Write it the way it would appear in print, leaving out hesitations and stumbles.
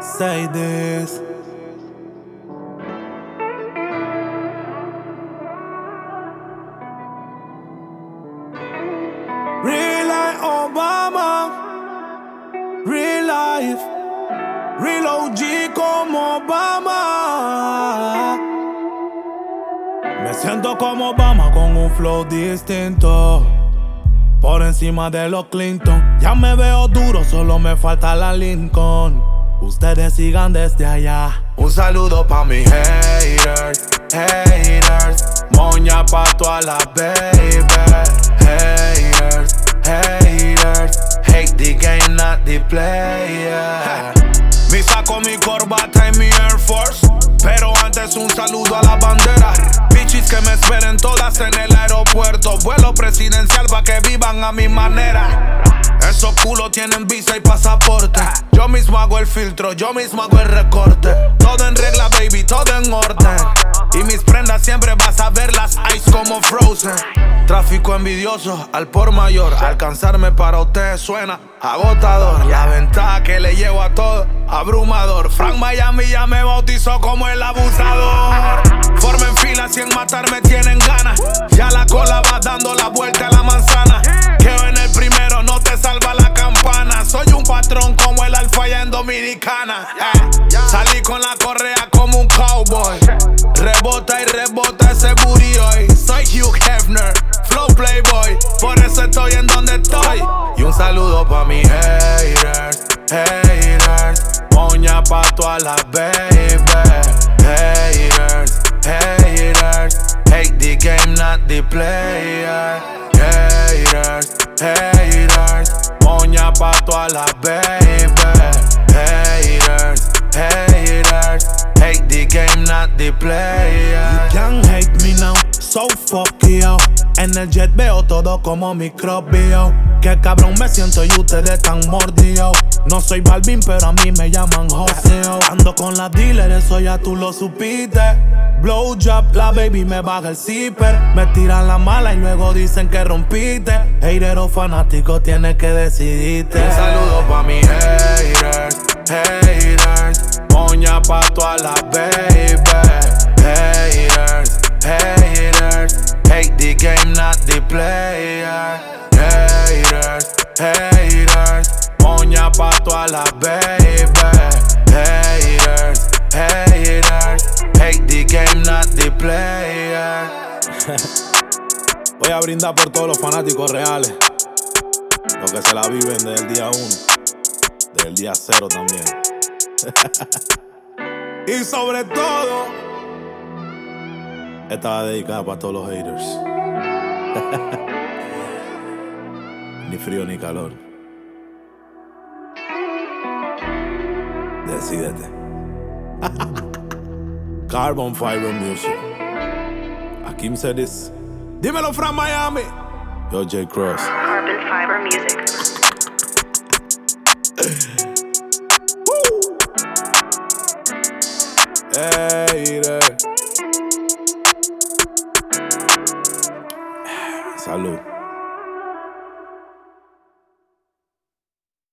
Say this. Real life Obama, real life, real OG como Obama. Me siento como Obama con un flow distinto, por encima de los Clinton. Ya me veo duro, solo me falta la Lincoln. Ustedes sigan desde allá. Un saludo pa' mis haters, haters. Moña pa' todas las baby. Haters, haters. Hate the game, not the player. Mi saco, mi corbata y mi Air Force. Pero antes un saludo a la bandera. Bitches que me esperen todas en el aeropuerto. Vuelo presidencial pa' que vivan a mi manera. Esos culos tienen visa y pasaporte. Yo mismo hago el filtro, yo mismo hago el recorte. Todo en regla, baby, todo en orden. Y mis prendas siempre vas a verlas ice como Frozen. Tráfico envidioso al por mayor. Alcanzarme para usted suena agotador. La ventaja que le llevo a todo, abrumador. Frank Miami ya me bautizó como el abusador. Formen fila, si en matarme tienen ganas. Ya la cola va dando la vuelta a la manzana. Quedo en el primero, no te salva la campana. Soy un patrón como el alfa allá en Dominicana. Salí con la correa como un cowboy. Rebota y rebota ese booty hoy. Soy Hugh Hefner, flow playboy. Por eso estoy en donde estoy. Y un saludo pa' mis haters, haters. Moña pa' todas las baby. Haters, haters. Hate the game, not the player. Haters, haters. Moña pa' todas las baby. Haters, haters. Hate the game, not the player. You can't hate me now, so fuck you. En el jet veo todo como microbio. Que cabrón me siento y ustedes están mordidos. No soy Balvin, pero a mí me llaman Joseo. Ando con la dealer, eso ya tú lo supiste. Blowjob, la baby me baja el zipper. Me tiran la mala y luego dicen que rompiste. Hater o fanático, tienes que decidirte. Un saludo pa' mis haters, haters. Moña pa' todas las baby. Haters, haters. Hate the game, not the player. Haters, haters. Moña pa' todas las baby. Haters, haters. Hate the game, not the player. Voy a brindar por todos los fanáticos reales, los que se la viven desde el día 1, desde el día 0 también. Y sobre todo, esta va dedicada para todos los haters. Ni frío ni calor. Decídete. Carbon Fiber Music. Akim said this. Dímelo from Miami. Yo, J. Cross. Carbon Fiber Music. Hater. Salud.